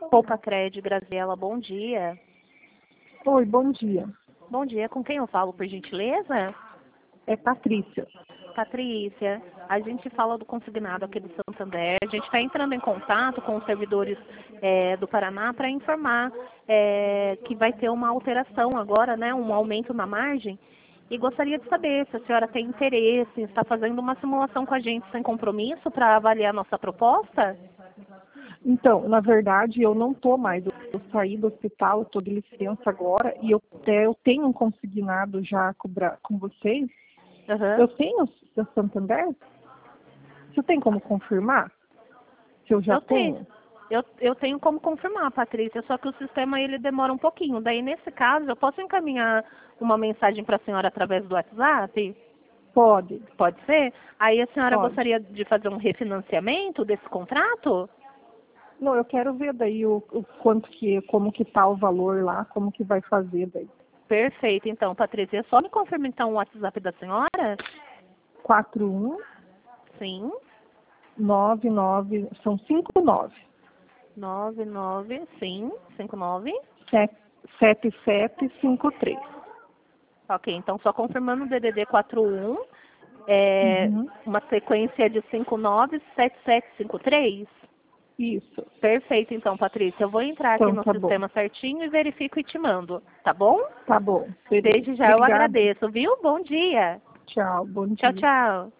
Poupa Cred, Graziela, bom dia. Oi, bom dia. Bom dia, com quem eu falo, por gentileza? É Patrícia. Patrícia, a gente fala do consignado aqui do Santander. A gente está entrando em contato com os servidores do Paraná para informar que vai ter uma alteração agora, né, um aumento na margem. E gostaria de saber se a senhora tem interesse em estar fazendo uma simulação com a gente sem compromisso para avaliar nossa proposta? Então, na verdade, eu não estou mais. Eu saí do hospital, estou de licença agora e eu tenho um consignado já com vocês. Uhum. Eu tenho da Santander? Você tem como confirmar? Se eu já tenho? Eu tenho como confirmar, Patrícia, só que o sistema ele demora um pouquinho. Daí, nesse caso, eu posso encaminhar uma mensagem para a senhora através do WhatsApp? Pode. Pode ser? Aí a senhora Pode. gostaria de fazer um refinanciamento desse contrato? Não, eu quero ver daí o quanto como que tá o valor lá, como que vai fazer daí. Perfeito. Então, Patrícia, só me confirma então o WhatsApp da senhora? 41 Sim. 99, são 59. 99, sim. 59. 7753. Ok, então só confirmando o DDD 41, Uhum. uma sequência de 597753. Isso. Perfeito, então, Patrícia. Eu vou entrar aqui Então, no tá bom. sistema certinho e verifico e te mando, tá bom? Tá bom. Beleza. Desde já eu Obrigada. agradeço, viu? Bom dia. Tchau. Bom Tchau, dia. tchau.